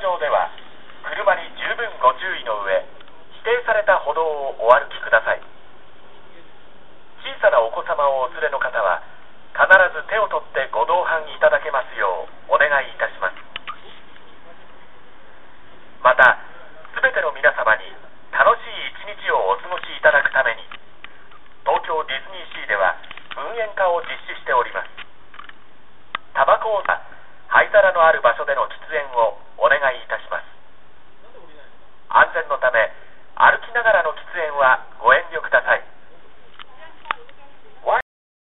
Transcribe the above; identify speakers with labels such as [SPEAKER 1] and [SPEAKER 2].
[SPEAKER 1] 場では車に十分ご注意の上、指定された歩道をお歩きください。小さなお子様をお連れの方は必ず手を取ってご同伴いただけますようお願いいたします。また、すべての皆様に楽しい一日をお過ごしいただくために、東京ディズニーシーでは運煙化を実施しております。タバコを灰皿のある場